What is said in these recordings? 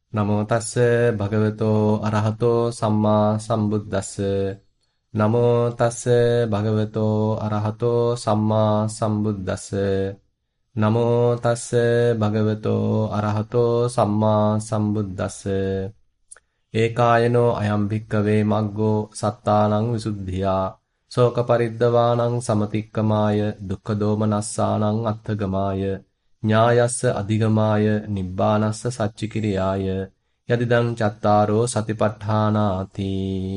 නමෝ තස්ස භගවතෝ අරහතෝ සම්මා සම්බුද්දස්ස නමෝ තස්ස භගවතෝ අරහතෝ සම්මා සම්බුද්දස්ස නමෝ තස්ස භගවතෝ අරහතෝ සම්මා සම්බුද්දස්ස ඒකායනෝ අයම් භික්කවේ මග්ගෝ සත්තානං විසුද්ධියා ශෝක පරිද්දවානං සමතික්කමාය දුක්ඛ දෝමනස්සානං අත්ථගමාය ඥායස්ස අධිගමාය නිබ්බානස්ස සච්චිකිරියාය යදිදං චත්තාරෝ සතිපට්ඨානාති.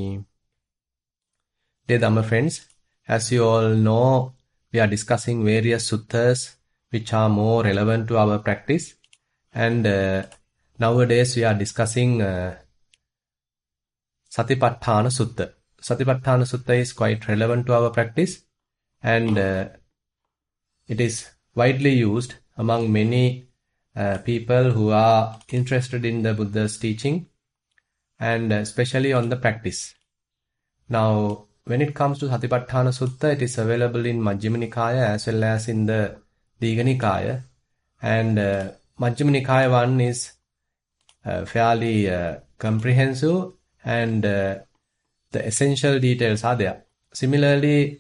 Dear Dhamma friends, as you all know, we are discussing various suttas which are more relevant to our practice, and nowadays we are discussing Satipatthana Sutta. Satipatthana Sutta is quite relevant to our practice, and it is widely used among many people who are interested in the Buddha's teaching, and especially on the practice. Now, when it comes to Satipatthana Sutta, it is available in Majjhima Nikaya as well as in the Digha Nikaya, and Majjhima Nikaya one is fairly comprehensive, and the essential details are there. Similarly,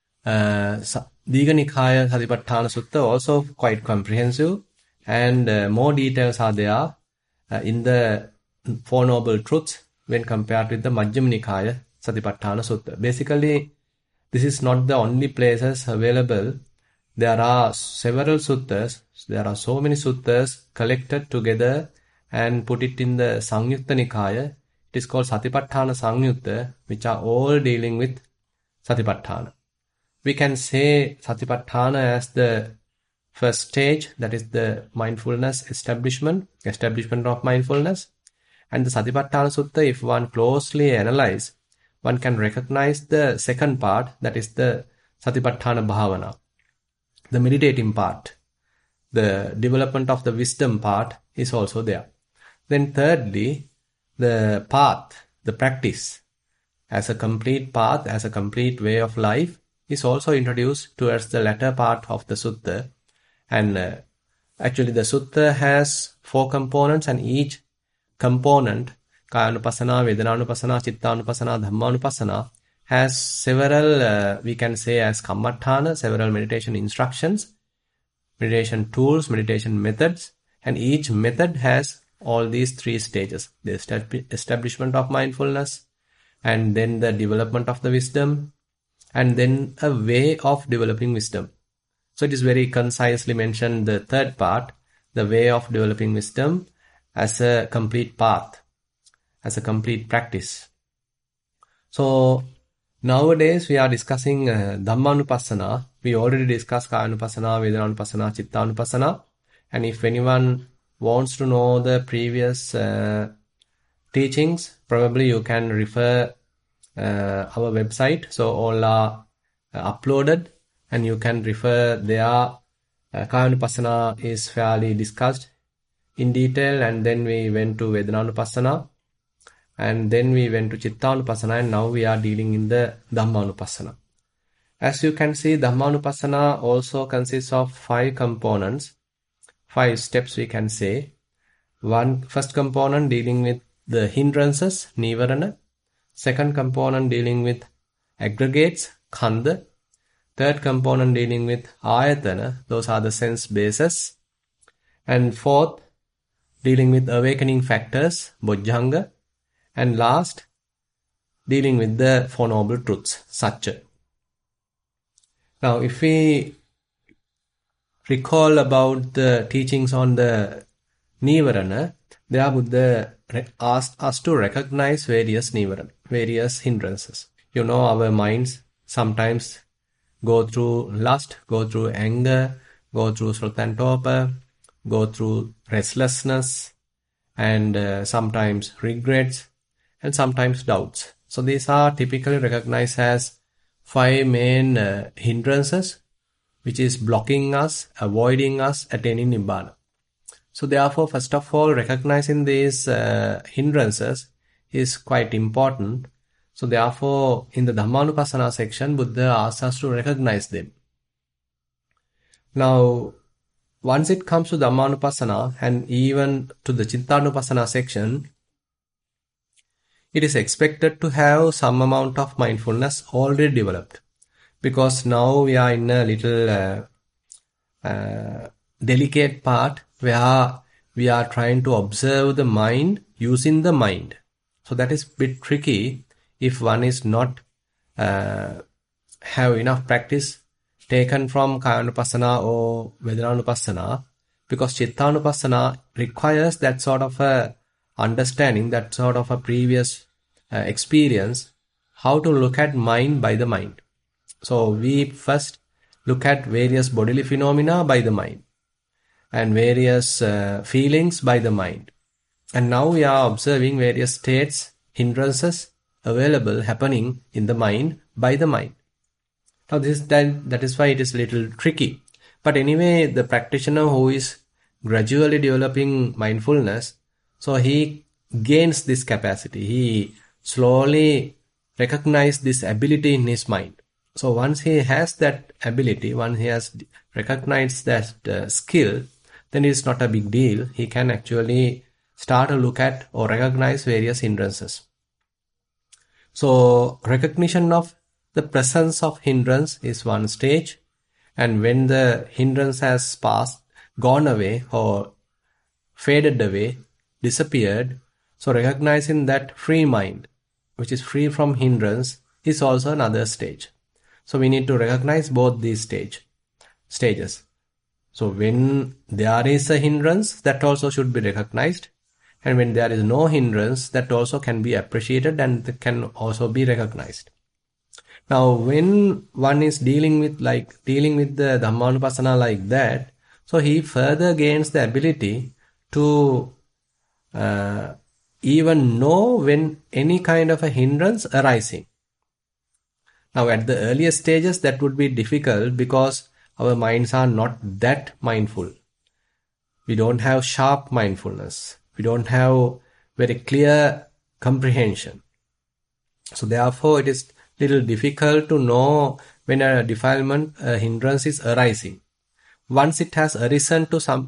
Digha Nikaya Satipatthana Sutta also quite comprehensive, and more details are there in the Four Noble Truths when compared with the Majjhima Nikaya Satipatthana Sutta. Basically, this is not the only places available. There are several suttas. There are so many suttas collected together and put it in the Samyutta Nikaya. It is called Satipatthana Samyutta, which are all dealing with Satipatthana. We can say Satipatthana as the first stage, that is the mindfulness establishment of mindfulness. And the Satipatthana Sutta, if one closely analyze, one can recognize the second part, that is the Satipatthana Bhavana, the meditating part. The development of the wisdom part is also there. Then thirdly, the path, the practice, as a complete path, as a complete way of life, is also introduced towards the latter part of the sutta. And actually the sutta has 4 components, and each component, Kayanupassana, Vedananupassana, Chittanupassana, Dhammanupassana, has several, we can say as Kammatthana, several meditation instructions, meditation tools, meditation methods, and each method has all these 3 stages: the establishment of mindfulness, and then the development of the wisdom, and then a way of developing wisdom. So it is very concisely mentioned, the third part, the way of developing wisdom, as a complete path, as a complete practice. So nowadays we are discussing Dhammanupassana. We already discussed Kayanupassana, Vedananupassana, Chittanupassana. And if anyone wants to know the previous teachings, probably you can refer our website. So all are uploaded, and you can refer there. Kayanupassana is fairly discussed in detail, and then we went to Vedananupassana, and then we went to Chittanupassana, and now we are dealing in the Dhammanupassana. As you can see, Dhammanupassana also consists of 5 components, 5 steps we can say. First component dealing with the hindrances, Nivarana. Second component dealing with aggregates, Khandha. Third component dealing with Ayatana, those are the sense bases. And fourth, dealing with awakening factors, Bojjhanga. And last, dealing with the Four Noble Truths, Satcha. Now, if we recall about the teachings on the Nivarana, there Buddha asked us to recognize various Nivarana, various hindrances. You know, our minds sometimes go through lust, go through anger, go through slotantopa, go through restlessness, and sometimes regrets, and sometimes doubts. So these are typically recognized as 5 main hindrances, which is blocking us, avoiding us attaining Nibbana. So therefore, first of all, recognizing these hindrances is quite important. So therefore, in the Dhammanupassana section, Buddha asks us to recognize them. Now, once it comes to Dhammanupassana and even to the Chittanupassana section, it is expected to have some amount of mindfulness already developed. Because now we are in a little delicate part where we are trying to observe the mind using the mind. So that is a bit tricky if one is not have enough practice taken from Kayanupassana or Vedananupassana, because Chittanupassana requires that sort of a understanding, that sort of a previous experience, how to look at mind by the mind. So we first look at various bodily phenomena by the mind and various feelings by the mind. And now we are observing various states, hindrances available happening in the mind by the mind. Now that is why it is a little tricky. But anyway, the practitioner who is gradually developing mindfulness, so he gains this capacity. He slowly recognizes this ability in his mind. So once he has that ability, once he has recognized that skill, then it's not a big deal. He can actually start to look at or recognize various hindrances. So recognition of the presence of hindrance is one stage, and when the hindrance has passed, gone away or faded away, disappeared, so recognizing that free mind, which is free from hindrance, is also another stage. So we need to recognize both these stages. So when there is a hindrance, that also should be recognized. And when there is no hindrance, that also can be appreciated and can also be recognized. Now, when one is dealing with the Dhammanupassana like that, so he further gains the ability to even know when any kind of a hindrance arising. Now, at the earlier stages, that would be difficult because our minds are not that mindful. We don't have sharp mindfulness. We don't have very clear comprehension. So therefore, it is little difficult to know when a defilement, a hindrance is arising. Once it has arisen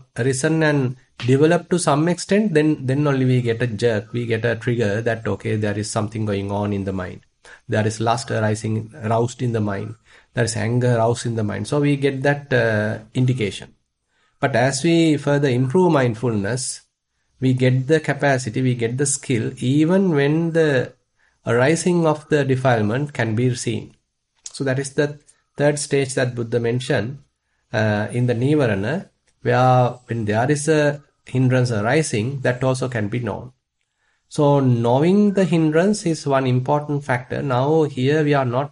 and developed to some extent, then only we get a jerk, we get a trigger that okay, there is something going on in the mind. There is lust aroused in the mind. There is anger aroused in the mind. So we get that indication. But as we further improve mindfulness, we get the capacity, we get the skill, even when the arising of the defilement can be seen. So that is the third stage that Buddha mentioned in the Nivarana, where when there is a hindrance arising, that also can be known. So knowing the hindrance is one important factor. Now here we are no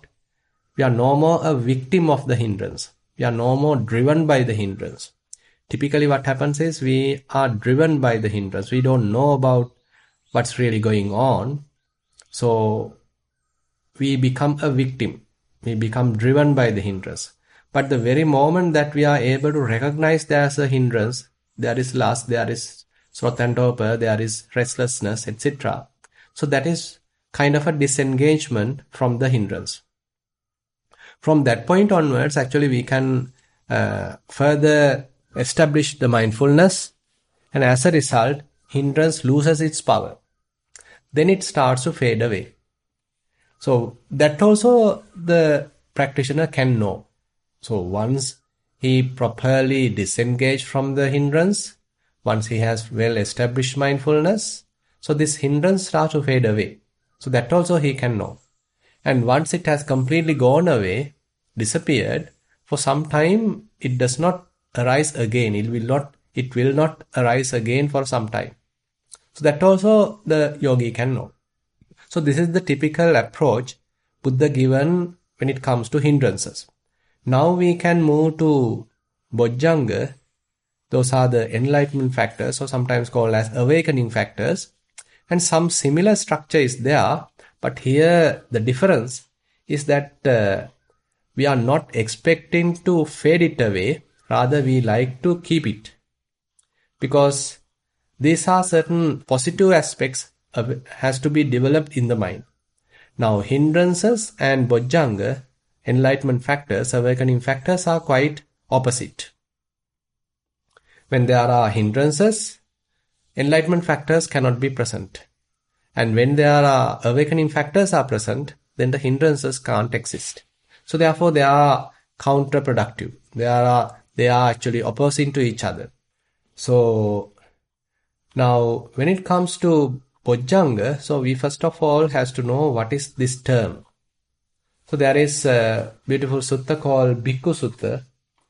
more a victim of the hindrance. We are no more driven by the hindrance. Typically what happens is we are driven by the hindrance. We don't know about what's really going on. So we become a victim. We become driven by the hindrance. But the very moment that we are able to recognize there's a hindrance, there is lust, there is sloth and torpor, there is restlessness, etc. So that is kind of a disengagement from the hindrance. From that point onwards, actually we can further establish the mindfulness, and as a result, hindrance loses its power. Then it starts to fade away. So that also the practitioner can know. So once he properly disengaged from the hindrance, once he has well established mindfulness, so this hindrance starts to fade away. So that also he can know. And once it has completely gone away, disappeared, for some time it does not arise again. It will not arise again for some time. So that also the yogi can know. So this is the typical approach Buddha given when it comes to hindrances. Now we can move to Bojjhanga. Those are the enlightenment factors, or sometimes called as awakening factors. And some similar structure is there, but here the difference is that we are not expecting to fade it away, rather we like to keep it. Because these are certain positive aspects has to be developed in the mind. Now hindrances and Bojjhanga, enlightenment factors, awakening factors, are quite opposite. When there are hindrances, enlightenment factors cannot be present. And when there are awakening factors are present, then the hindrances can't exist. So therefore they are counterproductive. They are actually opposing to each other. So now when it comes to Bojjhanga, so we first of all has to know what is this term. So there is a beautiful sutta called Bhikkhu Sutta,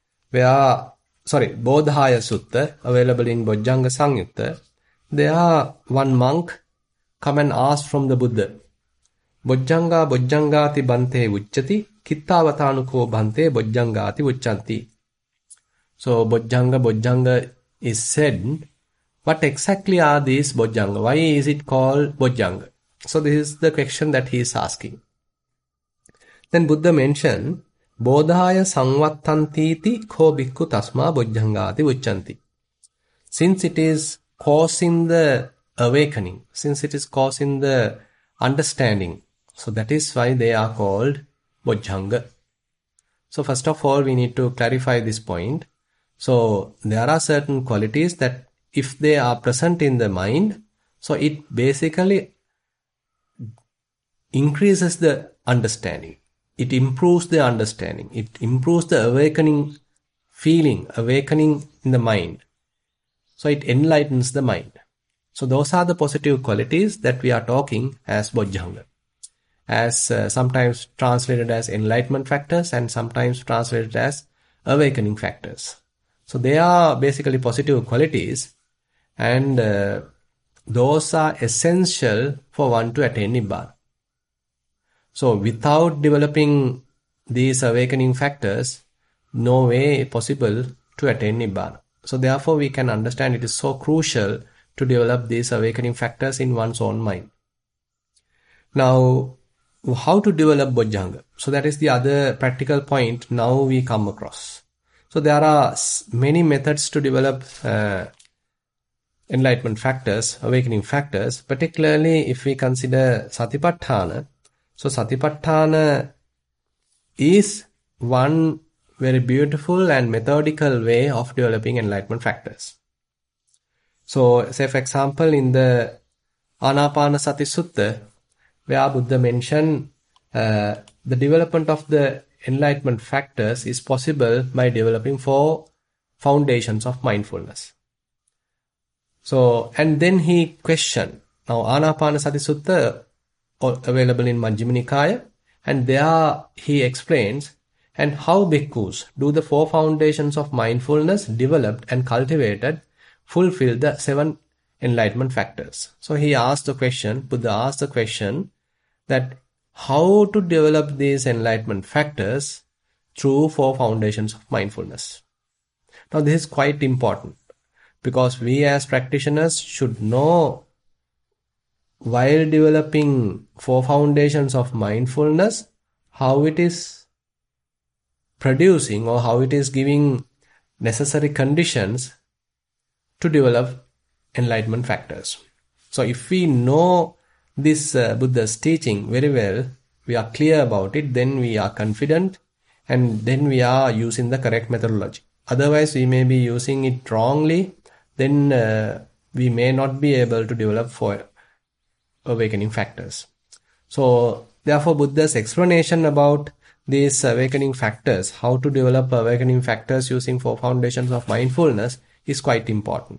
Bodhaya Sutta, available in Bojjhanga Samyutta. There one monk come and ask from the Buddha, Bojjhanga Bojjhangati Bante Uchchati, Kittavatanuko Bante Bojjhangati Uchchanti. So Bojjhanga is said. What exactly are these Bojjhanga? Why is it called Bojjhanga? So this is the question that he is asking. Then Buddha mentioned, Bodhaya Samvattantiti ko bhikkhu tasma Bojjhangati Uchchanti. Since it is causing the awakening, since it is causing the understanding, so that is why they are called Bojjhanga. So first of all, we need to clarify this point. So there are certain qualities that if they are present in the mind, so it basically increases the understanding. It improves the understanding. It improves the awakening feeling, awakening in the mind. So it enlightens the mind. So those are the positive qualities that we are talking as Bojjhanga, as sometimes translated as enlightenment factors and sometimes translated as awakening factors. So they are basically positive qualities, and those are essential for one to attain Nibbana. So without developing these awakening factors, no way possible to attain Nibbana. So therefore we can understand it is so crucial to develop these awakening factors in one's own mind. Now, how to develop Bojjhanga? So that is the other practical point now we come across. So there are many methods to develop enlightenment factors, awakening factors, particularly if we consider Satipatthana. So Satipatthana is one very beautiful and methodical way of developing enlightenment factors. So say for example in the Anapanasati Sutta, where Buddha mentioned the development of the enlightenment factors is possible by developing 4 foundations of mindfulness. So, and then he questioned, now Anapanasati Sutta available in Majjhima Nikaya, and there he explains, and how bhikkhus do the 4 foundations of mindfulness developed and cultivated fulfill the 7 enlightenment factors. So he asked the question, Buddha asked the question that how to develop these enlightenment factors through 4 foundations of mindfulness. Now this is quite important because we as practitioners should know while developing 4 foundations of mindfulness, how it is producing or how it is giving necessary conditions to develop enlightenment factors. So if we know this Buddha's teaching very well, we are clear about it, then we are confident and then we are using the correct methodology. Otherwise we may be using it wrongly, then we may not be able to develop 4 awakening factors. So therefore Buddha's explanation about these awakening factors, how to develop awakening factors using 4 foundations of mindfulness is quite important.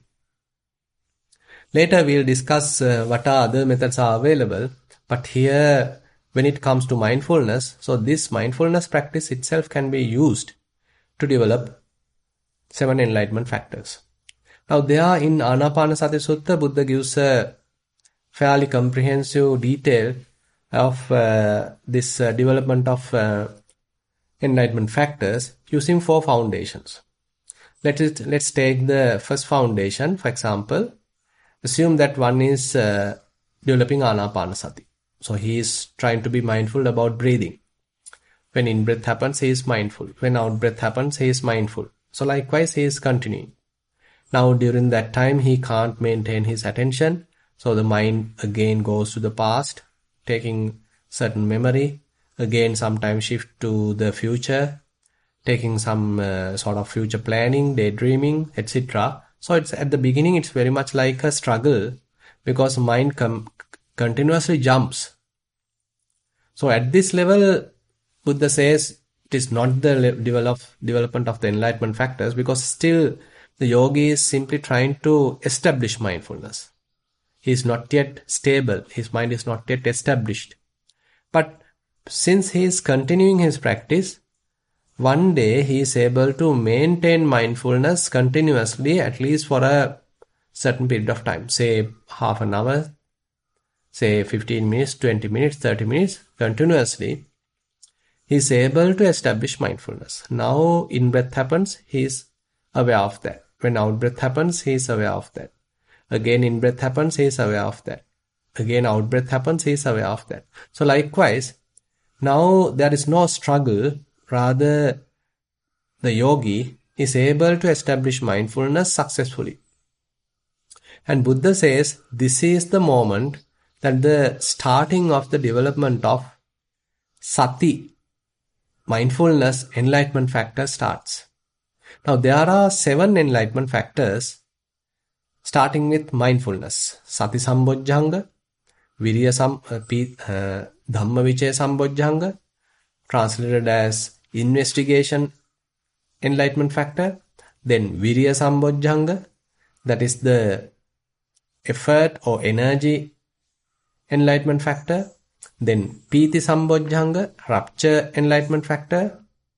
Later we'll discuss what are other methods are available, but here when it comes to mindfulness, so this mindfulness practice itself can be used to develop 7 enlightenment factors. Now there in Anapanasati Sutta, Buddha gives a fairly comprehensive detail of this development of enlightenment factors using 4 foundations. Let's take the first foundation. For example, assume that one is developing Anapanasati. So he is trying to be mindful about breathing. When in-breath happens, he is mindful. When out-breath happens, he is mindful. So likewise, he is continuing. Now during that time, he can't maintain his attention. So the mind again goes to the past, taking certain memory, again sometimes shift to the future, taking some sort of future planning, daydreaming, etc. So it's at the beginning, it's very much like a struggle because mind continuously jumps. So at this level, Buddha says it is not the development of the enlightenment factors, because still the yogi is simply trying to establish mindfulness. He is not yet stable. His mind is not yet established. But since he is continuing his practice, one day he is able to maintain mindfulness continuously, at least for a certain period of time, say half an hour, say 15 minutes, 20 minutes, 30 minutes, continuously. He is able to establish mindfulness. Now in-breath happens, he is aware of that. When out-breath happens, he is aware of that. Again in-breath happens, he is aware of that. Again out-breath happens, he is aware of that. So likewise, now there is no struggle. Rather, the yogi is able to establish mindfulness successfully. And Buddha says this is the moment that the starting of the development of sati, mindfulness, enlightenment factor starts. Now there are 7 enlightenment factors starting with mindfulness. Sati Sambojjhanga, Dhamma Vicaya Sambojjhanga, translated as investigation enlightenment factor. Then Virya Sambojjhanga, that is the effort or energy enlightenment factor. Then Piti Sambojjhanga, rapture enlightenment factor.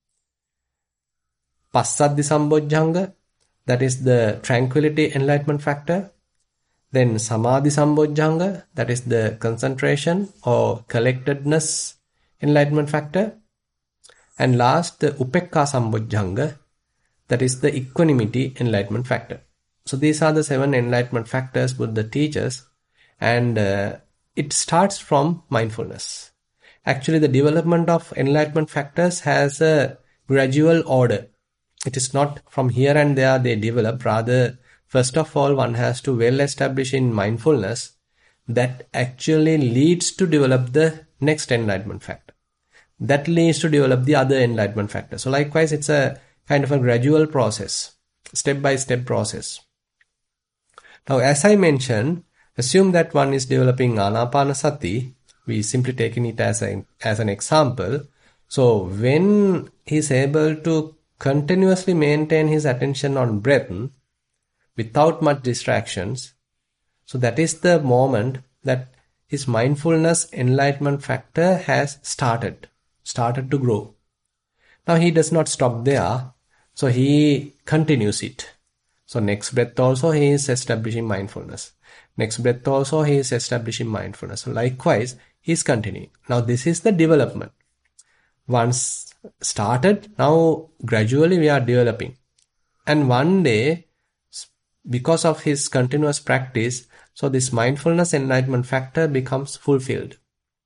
Passaddhi Sambojjhanga, that is the tranquility enlightenment factor. Then Samadhi Sambojjhanga, that is the concentration or collectedness enlightenment factor. And last, the Upekka Sambojjhanga, that is the equanimity enlightenment factor. So these are the 7 enlightenment factors Buddha teaches, and it starts from mindfulness. Actually, the development of enlightenment factors has a gradual order. It is not from here and there they develop. Rather, first of all, one has to well establish in mindfulness. That actually leads to develop the next enlightenment factor. That leads to develop the other enlightenment factor. So likewise, it's a kind of a gradual process, step-by-step process. Now, as I mentioned, assume that one is developing Anapanasati. We simply taking it as an example. So when he is able to continuously maintain his attention on breath without much distractions, so that is the moment that his mindfulness enlightenment factor has started to grow. Now he does not stop there, so he continues it. So next breath also he is establishing mindfulness. Next breath also he is establishing mindfulness. So likewise, he is continuing. Now this is the development. Once started, now gradually we are developing. And one day, because of his continuous practice, so this mindfulness enlightenment factor becomes fulfilled.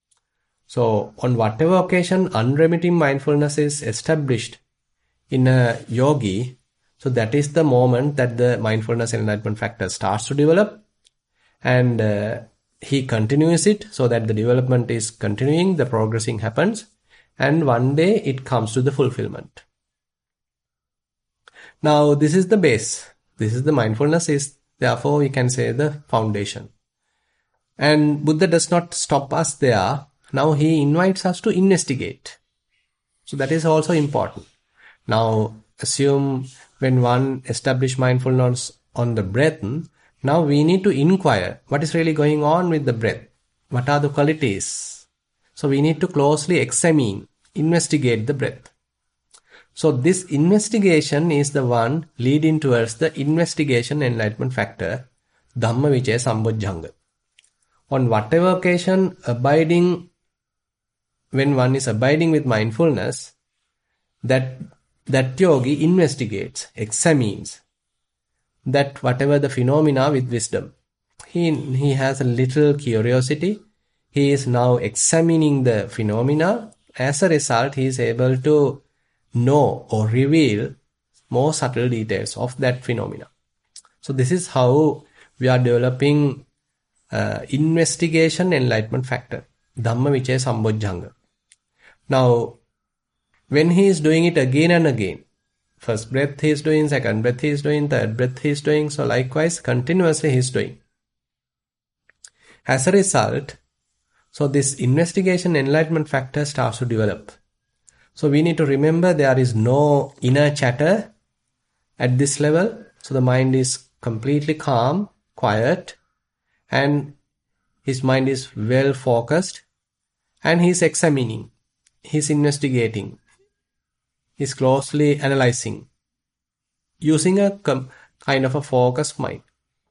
So on whatever occasion unremitting mindfulness is established in a yogi, so that is the moment that the mindfulness enlightenment factor starts to develop, and he continues it so that the development is continuing, the progressing happens, and one day it comes to the fulfillment. Now this is the base. This is the mindfulness is, therefore we can say, the foundation. And Buddha does not stop us there. Now he invites us to investigate. So that is also important. Now assume when one establishes mindfulness on the breath, now we need to inquire what is really going on with the breath. What are the qualities? So we need to closely examine, investigate the breath. So this investigation is the one leading towards the investigation enlightenment factor, Dhamma Vicaya Sambojjhanga. On whatever occasion when one is abiding with mindfulness, that yogi investigates, examines that whatever the phenomena with wisdom. He has a little curiosity. He is now examining the phenomena. As a result, he is able to know or reveal more subtle details of that phenomena. So this is how we are developing investigation enlightenment factor, Dhamma Vicaya Sambojjhanga. Now, when he is doing it again and again, First breath he is doing, second breath he is doing, third breath he is doing. So likewise, continuously he is doing. As a result, so this investigation enlightenment factor starts to develop. So we need to remember there is no inner chatter at this level. So the mind is completely calm, quiet, and his mind is well focused, and he is examining, he is investigating, he is closely analyzing, using a kind of a focused mind.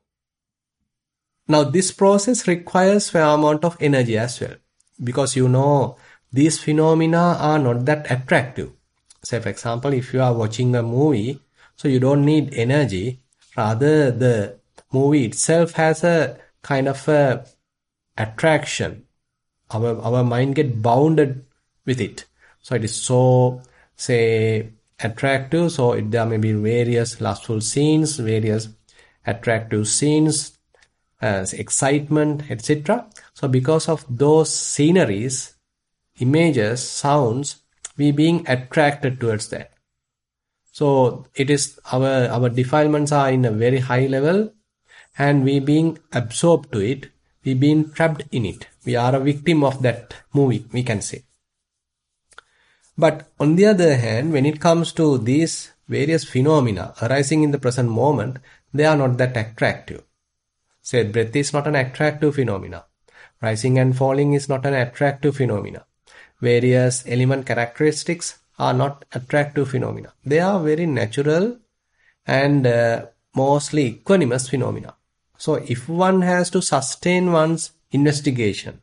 Now this process requires fair amount of energy as well, because these phenomena are not that attractive. Say for example, if you are watching a movie, so you don't need energy, rather the movie itself has a kind of a attraction. Our mind get bounded with it. So it is so, say, attractive. So there may be various lustful scenes, various attractive scenes, excitement, etc. So because of those sceneries, images, sounds, we being attracted towards that. So it is our defilements are in a very high level, and we being absorbed to it, we being trapped in it. We are a victim of that movie, we can say. But on the other hand, when it comes to these various phenomena arising in the present moment, they are not that attractive. Say, breath is not an attractive phenomena. Rising and falling is not an attractive phenomena. Various element characteristics are not attractive phenomena. They are very natural and mostly equanimous phenomena. So if one has to sustain one's investigation,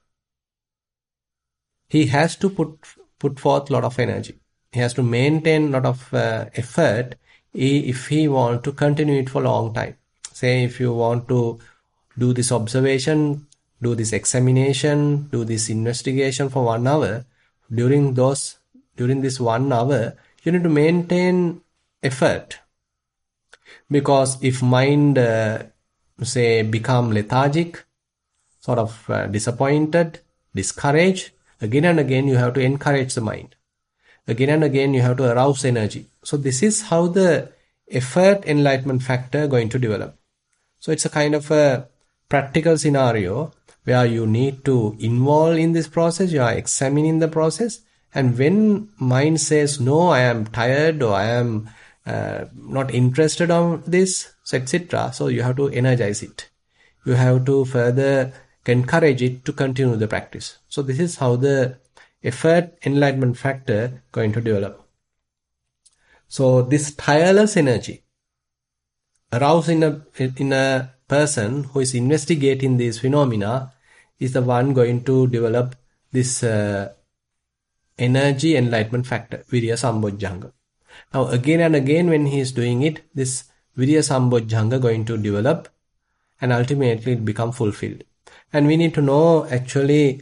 he has to put forth a lot of energy. He has to maintain a lot of effort if he wants to continue it for a long time. Say if you want to do this observation, do this examination, do this investigation for 1 hour, during this 1 hour, you need to maintain effort. Because if mind, say, become lethargic, sort of disappointed, discouraged, again and again you have to encourage the mind. Again and again you have to arouse energy. So this is how the effort enlightenment factor going to develop. So it's a kind of a practical scenario where you need to involve in this process, you are examining the process, and when mind says, no, I am tired or I am not interested on this, so etc. So you have to energize it. You have to further encourage it to continue the practice. So this is how the effort enlightenment factor going to develop. So this tireless energy aroused in a person who is investigating these phenomena is the one going to develop this energy enlightenment factor, Virya Sambojjhanga. Now again and again when he is doing it, this Virya Sambojjhanga going to develop and ultimately it become fulfilled. And we need to know actually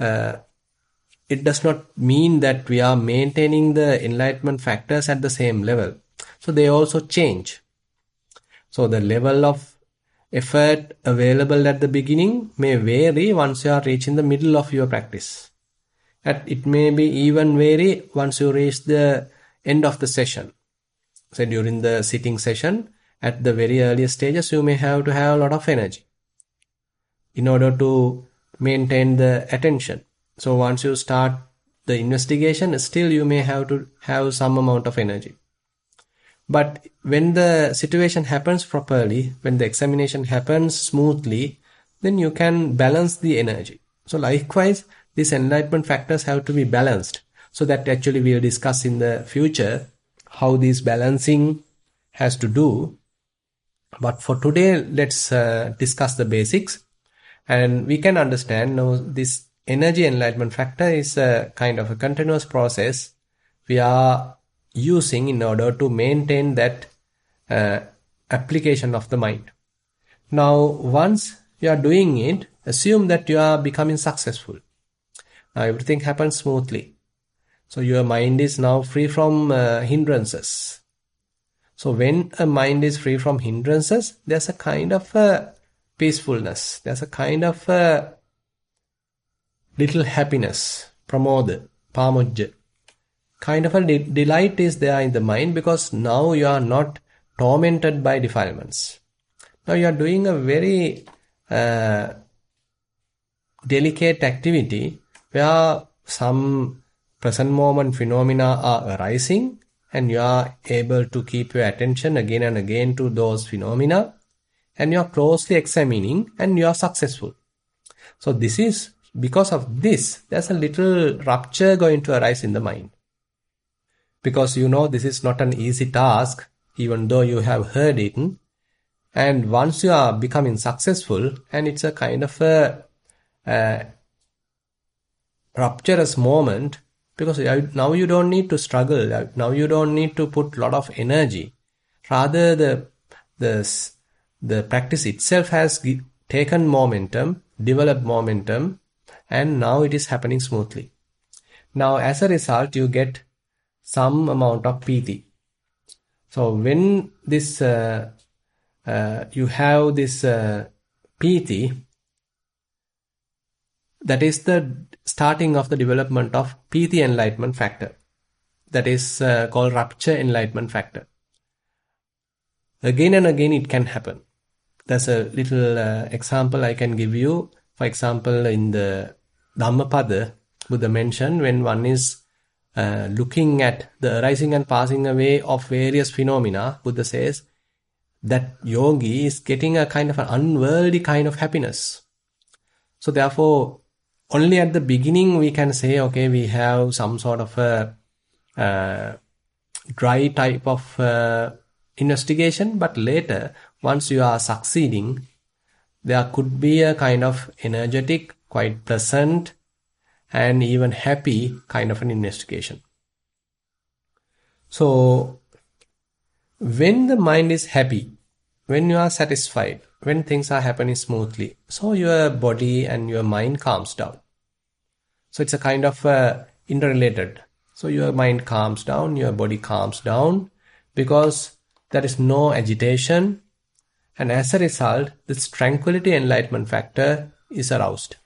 it does not mean that we are maintaining the enlightenment factors at the same level. So they also change. So the level of effort available at the beginning may vary once you are reaching the middle of your practice. And it may be even vary once you reach the end of the session. So during the sitting session, at the very earliest stages, you may have to have a lot of energy in order to maintain the attention. So once you start the investigation, still you may have to have some amount of energy. But when the situation happens properly, when the examination happens smoothly, then you can balance the energy. So likewise, these enlightenment factors have to be balanced. So that actually we will discuss in the future how this balancing has to do. But for today, let's discuss the basics. And we can understand now this energy enlightenment factor is a kind of a continuous process we are using in order to maintain that application of the mind. Now, once you are doing it, assume that you are becoming successful. Now, everything happens smoothly. So, your mind is now free from hindrances. So, when a mind is free from hindrances, there's a kind of peacefulness. There's a kind of little happiness, pramoda, pamujja, kind of a delight is there in the mind, because now you are not tormented by defilements. Now you are doing a very delicate activity where some present moment phenomena are arising, and you are able to keep your attention again and again to those phenomena, and you are closely examining, and you are successful. So this is because of this, there's a little rupture going to arise in the mind. Because this is not an easy task, even though you have heard it. And once you are becoming successful, and it's a kind of a rupturous moment, because now you don't need to struggle, now you don't need to put a lot of energy. Rather, the practice itself has taken momentum, developed momentum, and now it is happening smoothly. Now, as a result, you get some amount of piti. So when this you have this piti, that is the starting of the development of piti enlightenment factor. That is called rupture enlightenment factor. Again and again it can happen. There's a little example I can give you. For example, in the Dhammapada, Buddha mentioned when one is looking at the arising and passing away of various phenomena, Buddha says that yogi is getting a kind of an unworldly kind of happiness. So therefore, only at the beginning we can say, okay, we have some sort of a dry type of investigation, but later, once you are succeeding, there could be a kind of energetic, quite pleasant, and even happy kind of an investigation. So, when the mind is happy, when you are satisfied, when things are happening smoothly, so your body and your mind calms down. So it's a kind of interrelated. So your mind calms down, your body calms down, because there is no agitation, and as a result, this tranquility enlightenment factor is aroused.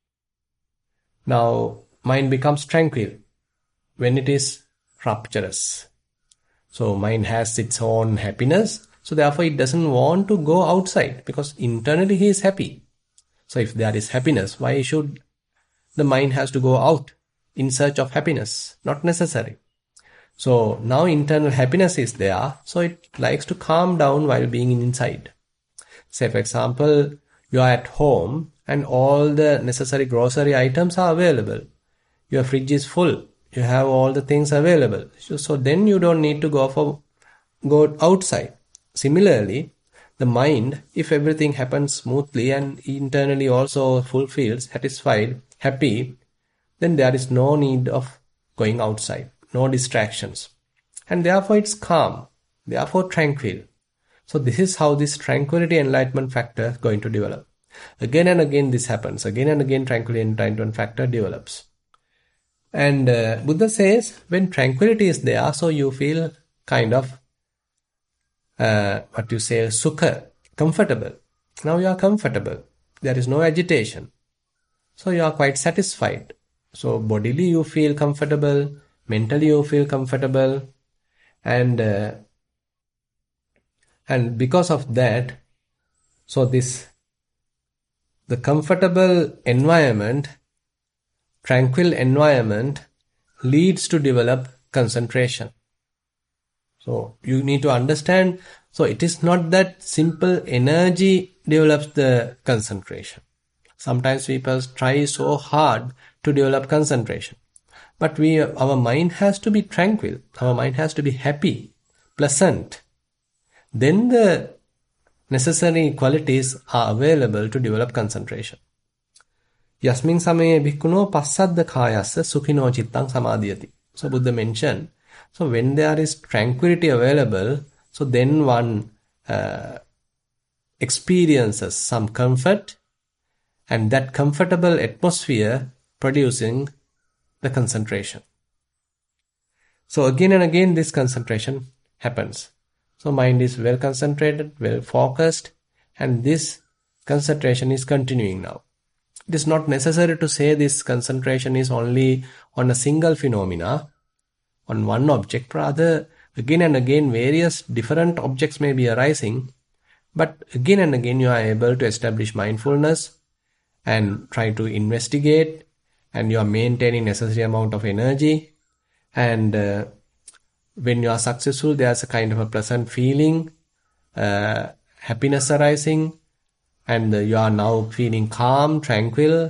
Now, mind becomes tranquil when it is rapturous. So mind has its own happiness, so therefore it doesn't want to go outside, because internally he is happy. So if there is happiness, why should the mind has to go out in search of happiness? Not necessary. So now internal happiness is there, so it likes to calm down while being inside. Say for example, you are at home and all the necessary grocery items are available. Your fridge is full. You have all the things available. So then you don't need to go outside. Similarly, the mind, if everything happens smoothly and internally also fulfilled, satisfied, happy, then there is no need of going outside, no distractions. And therefore it's calm, therefore tranquil. So this is how this tranquility enlightenment factor is going to develop. Again and again this happens. Again and again tranquility enlightenment factor develops. And Buddha says when tranquility is there, so you feel kind of sukha, comfortable. Now you are comfortable. There is no agitation. So you are quite satisfied. So bodily you feel comfortable, mentally you feel comfortable, and because of that, so the comfortable environment, tranquil environment leads to develop concentration. So you need to understand, so it is not that simple energy develops the concentration. Sometimes people try so hard to develop concentration. But our mind has to be tranquil. Our mind has to be happy, pleasant. Then the necessary qualities are available to develop concentration. Yasmin samaye bhikkuno passadda kayassa sukhino chittang samadhyati. So Buddha mentioned, so when there is tranquility available, so then one experiences some comfort, and that comfortable atmosphere producing the concentration. So again and again this concentration happens. So mind is well concentrated, well focused, and this concentration is continuing now. It is not necessary to say this concentration is only on a single phenomena. on one object. Rather, again and again, various different objects may be arising, but again and again, you are able to establish mindfulness and try to investigate, and you are maintaining necessary amount of energy. And when you are successful, there's a kind of a pleasant feeling, happiness arising, and you are now feeling calm, tranquil,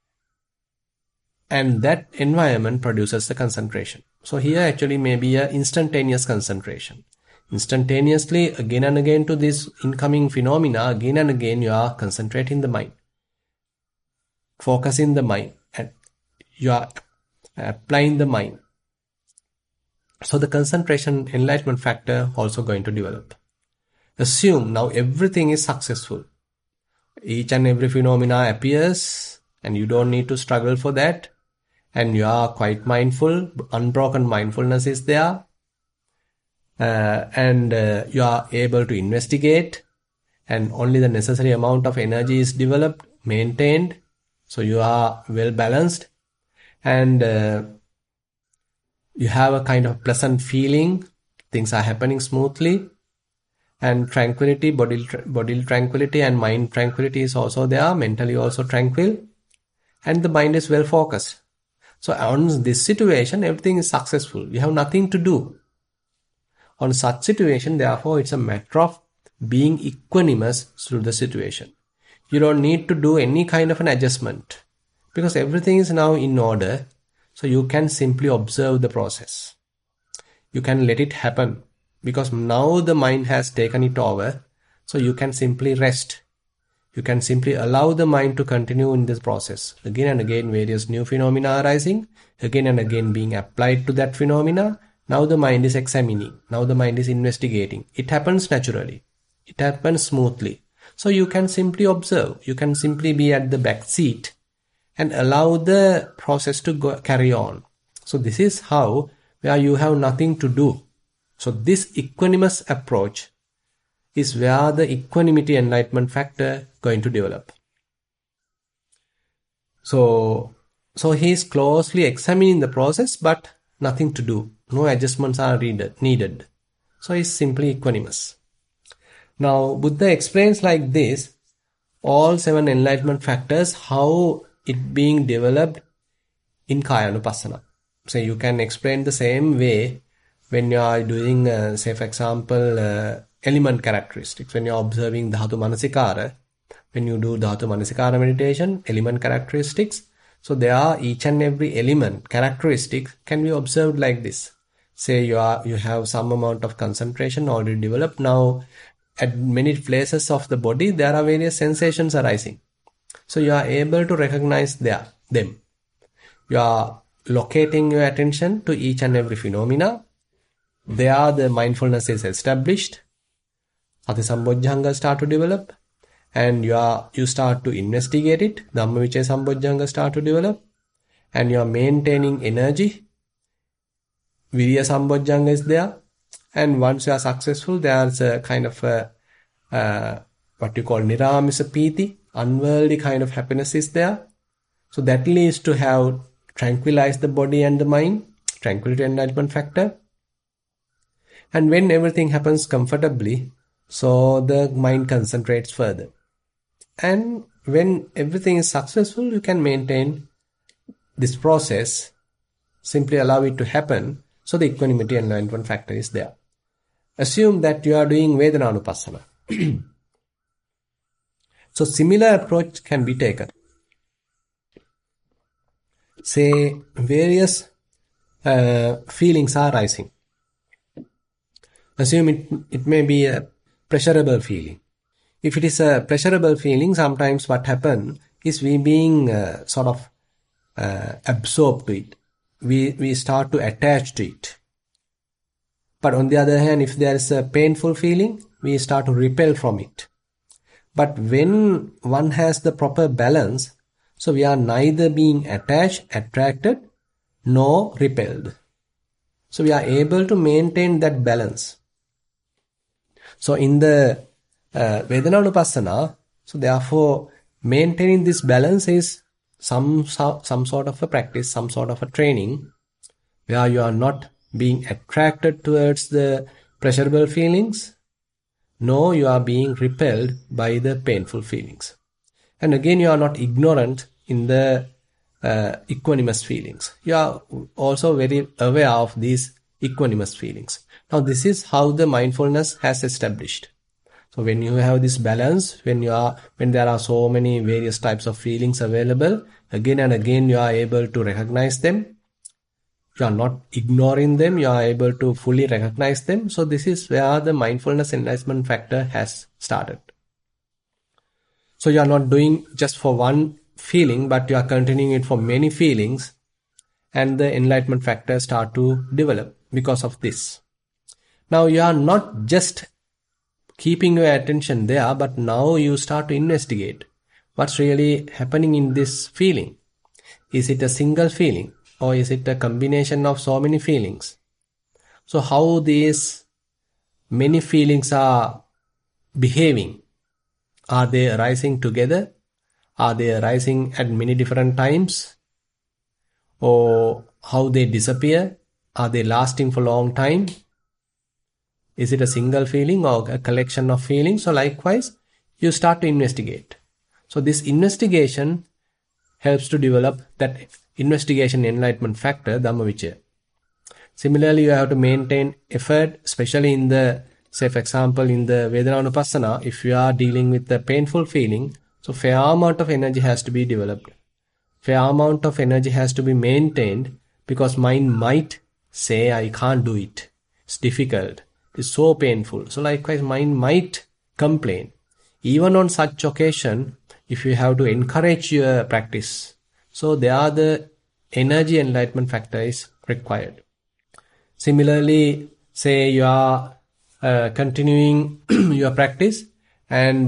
and that environment produces the concentration. So here actually may be a instantaneous concentration. Instantaneously, again and again to this incoming phenomena, again and again you are concentrating the mind, focusing the mind, and you are applying the mind. So the concentration enlightenment factor also going to develop. Assume now everything is successful. Each and every phenomena appears and you don't need to struggle for that. And you are quite mindful, unbroken mindfulness is there. And you are able to investigate, and only the necessary amount of energy is developed, maintained. So you are well balanced, and you have a kind of pleasant feeling, things are happening smoothly, and tranquility, bodily tranquility and mind tranquility is also there, mentally also tranquil, and the mind is well focused. So on this situation, everything is successful. You have nothing to do. On such situation, therefore, it's a matter of being equanimous through the situation. You don't need to do any kind of an adjustment because everything is now in order. So you can simply observe the process. You can let it happen because now the mind has taken it over. So you can simply rest. You can simply allow the mind to continue in this process. Again and again, various new phenomena arising, again and again being applied to that phenomena. Now the mind is examining. Now the mind is investigating. It happens naturally. It happens smoothly. So you can simply observe. You can simply be at the back seat and allow the process to carry on. So this is how, where you have nothing to do. So this equanimous approach is where the equanimity enlightenment factor going to develop. So he is closely examining the process, but nothing to do. No adjustments are needed. So he is simply equanimous. Now Buddha explains like this, all 7 enlightenment factors, how it being developed in Kayanupassana. So you can explain the same way when you are doing, say for example, element characteristics. When you are observing Dhatu Manasikara, when you do Dhatu Manasikara meditation, element characteristics. So there are each and every element characteristics can be observed like this. Say you have some amount of concentration already developed. Now at many places of the body there are various sensations arising. So you are able to recognize them. You are locating your attention to each and every phenomena. There the mindfulness is established. Satisambhojjhanga start to develop, and you start to investigate it. Dhammavicaya Sambhojjhanga start to develop, and you are maintaining energy. Viriya Sambhojjhanga is there, and once you are successful, there's a kind of what you call Niramisa Piti, unworldly kind of happiness is there. So that leads to have tranquilized the body and the mind, tranquility enlightenment factor. And when everything happens comfortably, so the mind concentrates further. And when everything is successful, you can maintain this process, simply allow it to happen. So the equanimity enlightenment factor is there. Assume that you are doing Vedananupassana. So similar approach can be taken. Say various feelings are rising. Assume it may be a pleasurable feeling. If it is a pleasurable feeling, sometimes what happens is we being sort of absorbed to it. We start to attach to it. But on the other hand, if there is a painful feeling, we start to repel from it. But when one has the proper balance, so we are neither being attached, attracted, nor repelled. So we are able to maintain that balance. So in the Vedananupassana, so therefore maintaining this balance is some sort of a practice, some sort of a training where you are not being attracted towards the pleasurable feelings, nor you are being repelled by the painful feelings. And again, you are not ignorant in the equanimous feelings. You are also very aware of these equanimous feelings. Now, this is how the mindfulness has established. So when you have this balance, when there are so many various types of feelings available, again and again you are able to recognize them. You are not ignoring them, you are able to fully recognize them. So this is where the mindfulness enlightenment factor has started. So you are not doing just for one feeling, but you are continuing it for many feelings, and the enlightenment factor start to develop because of this. Now you are not just keeping your attention there, but now you start to investigate what's really happening in this feeling. Is it a single feeling, or is it a combination of so many feelings? So how these many feelings are behaving? Are they arising together? Are they arising at many different times? Or how they disappear? Are they lasting for a long time? Is it a single feeling or a collection of feelings? So likewise, you start to investigate. So this investigation helps to develop that investigation enlightenment factor, Dhammavicaya. Similarly, you have to maintain effort, especially in the, say for example, in the Vedananupassana, if you are dealing with the painful feeling, so fair amount of energy has to be developed. Fair amount of energy has to be maintained, because mind might say, I can't do it. It's difficult. It's so painful. So likewise, mind might complain. Even on such occasion, if you have to encourage your practice, so there the energy enlightenment factor is required. Similarly, say you are continuing your practice, and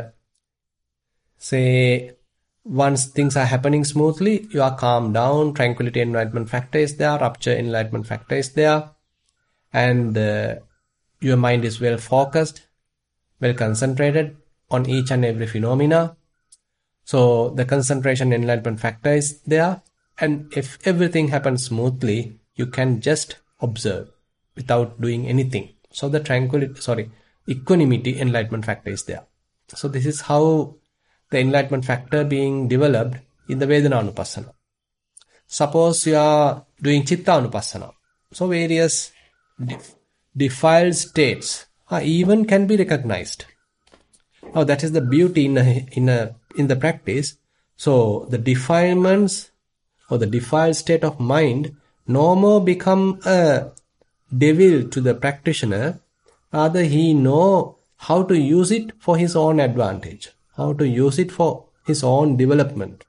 say once things are happening smoothly, you are calmed down, tranquility enlightenment factor is there, rapture enlightenment factor is there, and your mind is well focused, well concentrated on each and every phenomena. So the concentration enlightenment factor is there, and if everything happens smoothly, you can just observe without doing anything. So the equanimity enlightenment factor is there. So this is how the enlightenment factor being developed in the Vedananupassana. Suppose you are doing Chittanupassana. So various defiled states even can be recognized. Now that is the beauty in the practice. So the defilements or the defiled state of mind no more become a devil to the practitioner. Rather, he know how to use it for his own advantage, how to use it for his own development.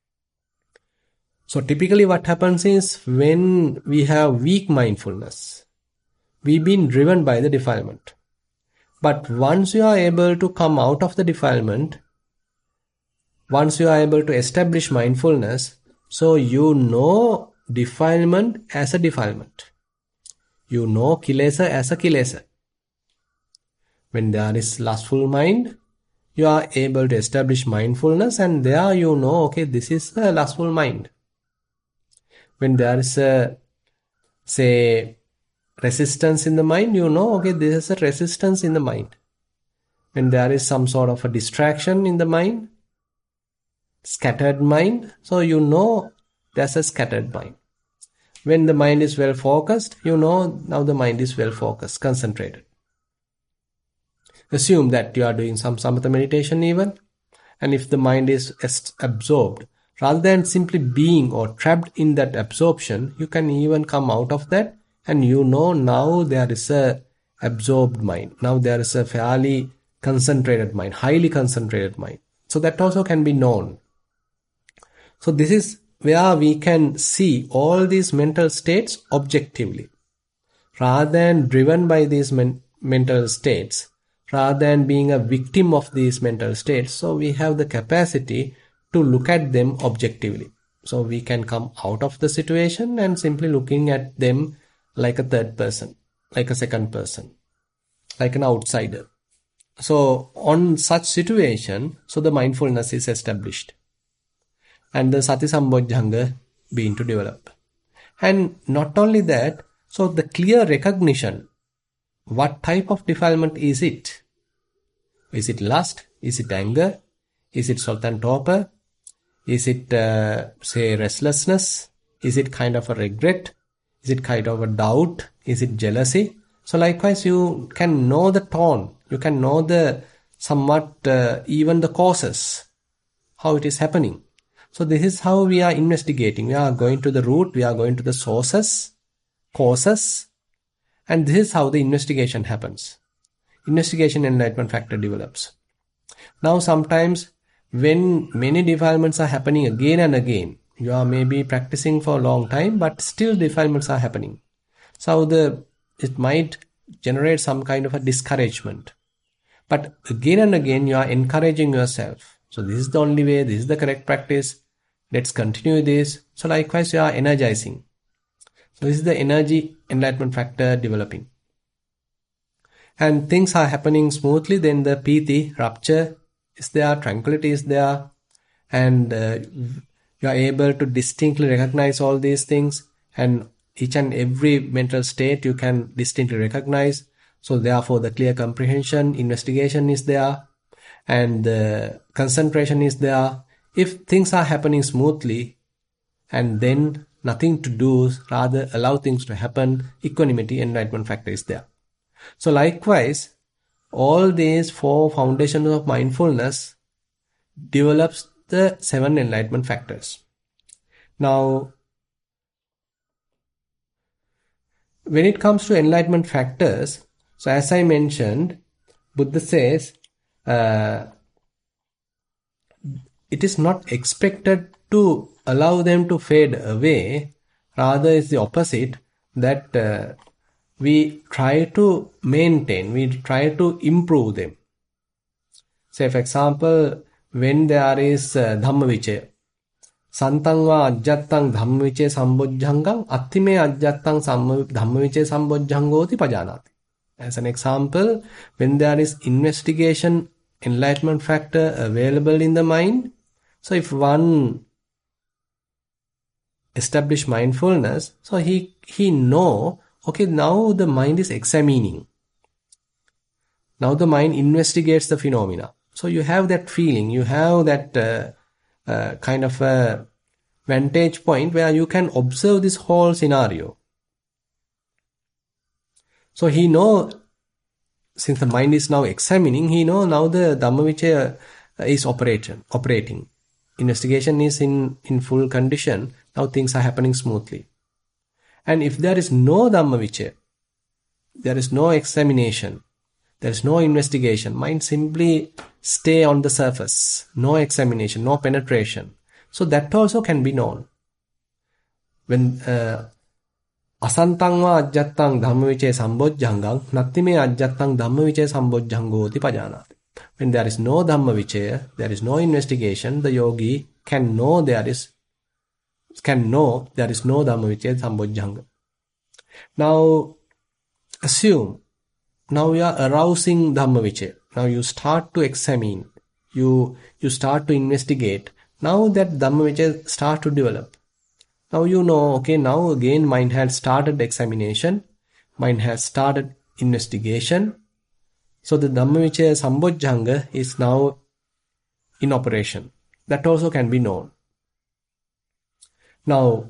So typically what happens is, when we have weak mindfulness, we've been driven by the defilement. But once you are able to come out of the defilement, once you are able to establish mindfulness, so you know defilement as a defilement. You know kilesa as a kilesa. When there is lustful mind, you are able to establish mindfulness, and there you know, okay, this is a lustful mind. When there is a, say, resistance in the mind, you know, okay, this is a resistance in the mind. When there is some sort of a distraction in the mind, scattered mind, so you know there's a scattered mind. When the mind is well focused, you know now the mind is well focused, concentrated. Assume that you are doing some samatha meditation even, and if the mind is absorbed, rather than simply being or trapped in that absorption, you can even come out of that, and you know now there is a absorbed mind. Now there is a fairly concentrated mind, highly concentrated mind. So that also can be known. So this is where we can see all these mental states objectively. Rather than driven by these mental states, rather than being a victim of these mental states, so we have the capacity to look at them objectively. So we can come out of the situation and simply looking at them like a third person, like a second person, like an outsider. So on such situation, so the mindfulness is established, and the Sati Sambojjhanga being to develop. And not only that, So the clear recognition, what type of defilement is it? Is it lust? Is it anger? Is it sloth and torpor? Is it, say, restlessness? Is it kind of a regret? Is it kind of a doubt? Is it jealousy? So likewise, you can know the tone. You can know the somewhat even the causes, how it is happening. So this is how we are investigating. We are going to the root. We are going to the sources, causes, and this is how the investigation happens. Investigation enlightenment factor develops. Now sometimes when many defilements are happening again and again, you are maybe practicing for a long time, but still defilements are happening. So it might generate some kind of a discouragement. But again and again, you are encouraging yourself. So this is the only way, this is the correct practice. Let's continue this. So likewise, you are energizing. So this is the energy enlightenment factor developing. And things are happening smoothly, then the piti, rapture is there, tranquility is there, and you are able to distinctly recognize all these things, and each and every mental state you can distinctly recognize. So therefore the clear comprehension, investigation is there, and the concentration is there. If things are happening smoothly, and then nothing to do, rather allow things to happen, equanimity, enlightenment factor is there. So likewise, all these four foundations of mindfulness develops the 7 enlightenment factors. Now, when it comes to enlightenment factors, so as I mentioned, Buddha says, it is not expected to allow them to fade away. Rather, it's the opposite, that we try to maintain, we try to improve them. Say, for example, when there is Dhammavicaya, Santang va ajjattang Dhammavicaya sambojjhangam attime ajjattang Dhammavicaya sambojjhangoti pajanati. As an example, when there is investigation, enlightenment factor available in the mind, so if one establish mindfulness, so he know, okay, now the mind is examining. Now the mind investigates the phenomena. So you have that feeling, you have that kind of a vantage point where you can observe this whole scenario. So he know, since the mind is now examining, he know now the Dhammavicaya is operating. Investigation is in full condition. Now things are happening smoothly. And if there is no Dhammavicaya, there is no examination, there is no investigation, mind simply stay on the surface, no examination, no penetration. So that also can be known. When asantang va ajjattang dhammavicaya sambojjhangam nattime ajjattang dhammavicaya sambojjhangoti pajanati. When there is no Dhammavicaya, there is no investigation, the yogi can know there is no Dhammavicaya sambojjhanga. Now, assume, now you are arousing Dhammavicaya. Now you start to examine, you start to investigate. Now that Dhammavicaya start to develop. Now you know, okay, now again mind has started examination, mind has started investigation. So the Dhammavicaya sambojjhanga is now in operation. That also can be known. Now,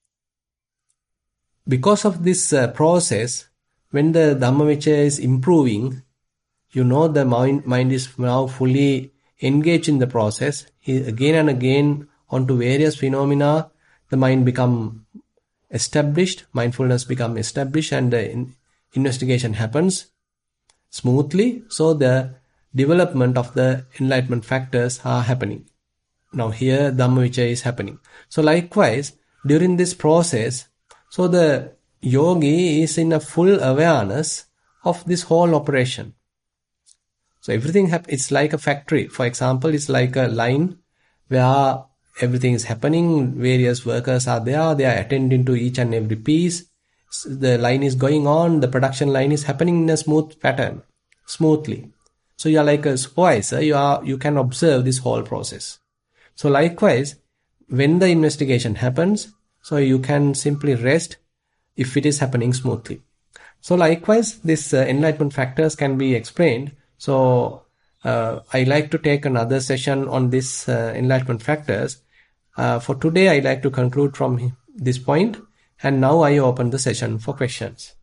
because of this process, when the Dhammavicaya is improving, you know the mind is now fully engaged in the process. Again and again onto various phenomena, the mind become established, mindfulness become established, and the investigation happens smoothly. So the development of the enlightenment factors are happening. Now here Dhammavicaya is happening. So likewise, during this process, so the yogi is in a full awareness of this whole operation. So everything it's like a factory. For example, it's like a line where everything is happening. Various workers are there. They are attending to each and every piece. The line is going on. The production line is happening in a smooth pattern, smoothly. So you are like a supervisor. You can observe this whole process. So likewise, when the investigation happens, so you can simply rest if it is happening smoothly. So likewise, this enlightenment factors can be explained. So I like to take another session on this enlightenment factors. For today, I like to conclude from this point, and now I open the session for questions.